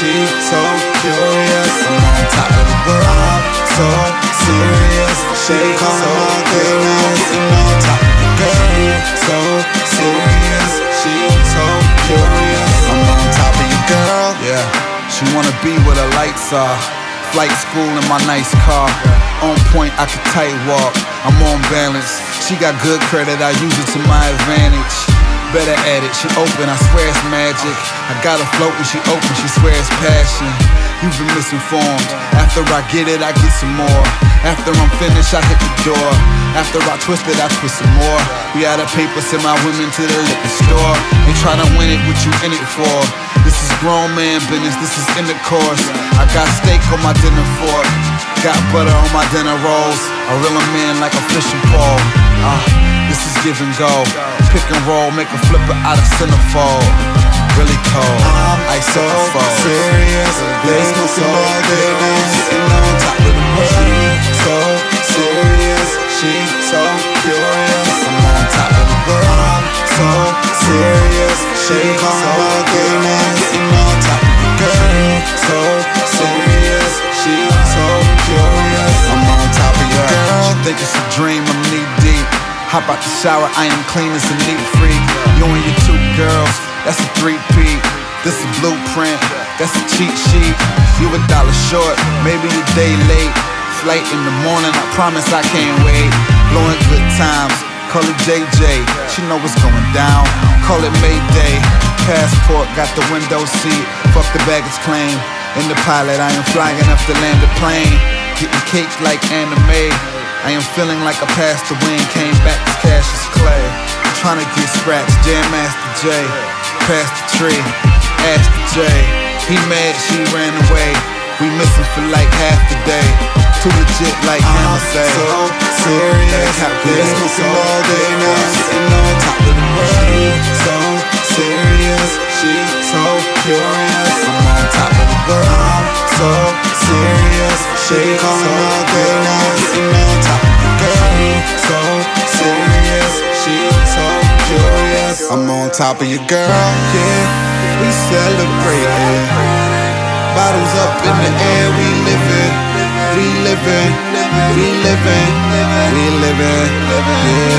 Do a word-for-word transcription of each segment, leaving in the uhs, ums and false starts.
she so curious. I'm on top of the world, so serious. She call me my goodness. I'm on top of the girl, so serious. She so curious. I'm on top of your girl. Yeah, she wanna be where the lights are. Flight school in my nice car. On point, I can tight walk. I'm on balance. She got good credit, I use it to my advantage. Better at it, she open, I swear it's magic. I got her floating, she open, she swear it's passion. You've been misinformed. After I get it, I get some more. After I'm finished, I hit the door. After I twist it, I twist some more. We out of paper, send my women to the liquor store. Ain't tryna win it, what you in it for? This is grown man business, this is intercourse. I got steak on my dinner fork. Got butter on my dinner rolls. I reel 'em in like a fishing pole. Uh, this is give and go. Pick and roll, make a flipper out of centerfold. Really cold, I'm ice so serious. Let's go so good. Sitting on top of the world, so serious. She so curious. I'm on top of the world, so serious. She call me my goodness. Sitting on top of the girl, so serious. She so curious. I'm on top of your girl. She think it's a dream, I'm knee deep. Hop out the shower, I am clean as a neat freak. You and your two girls, that's a three-peat. This a blueprint, that's a cheat sheet. You a dollar short, maybe a day late. Flight in the morning, I promise I can't wait. Blowing good times, call it J J. She know what's going down, call it Mayday. Passport, got the window seat, fuck the baggage claim. In the pilot, I am flying enough to land the plane. Getting cake like anime. I am feeling like I passed the wind, came back as Cassius Clay. Tryna get scratched, Jam Master J. Past the tree, ask the J. He mad, she ran away. We missing for like half the day. Too legit like Hammer say. I'm so serious. Let's go some all day now. Sitting on top of the world, so serious. She so curious. I'm on top of the world, so serious. She call me my good now. Sitting on top of the girl, so serious. She so curious. I'm on top of your girl, yeah. We celebrating. Bottles up in the air, we living, we living, we living, we living, yeah.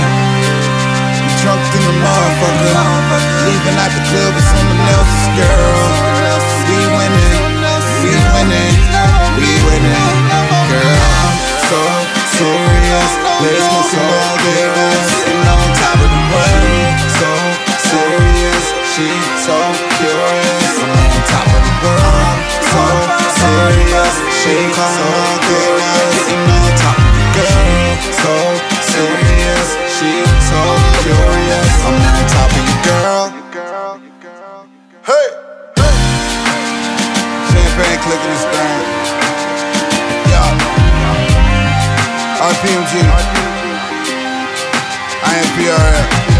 We drunk in the motherfucker, leaving out the club with someone else's girl. We winning, we winning, we winning, girl. So serious, let's go some all day now. Sitting on top of the world, so serious, she so curious. I'm on top of the world, so serious. She call me my goodness. Sitting on top of the girl, so serious. She so curious. I'm on top of your girl. Hey, hey. Champagne clicking this thing. Yeah. R P M G. I am P R F.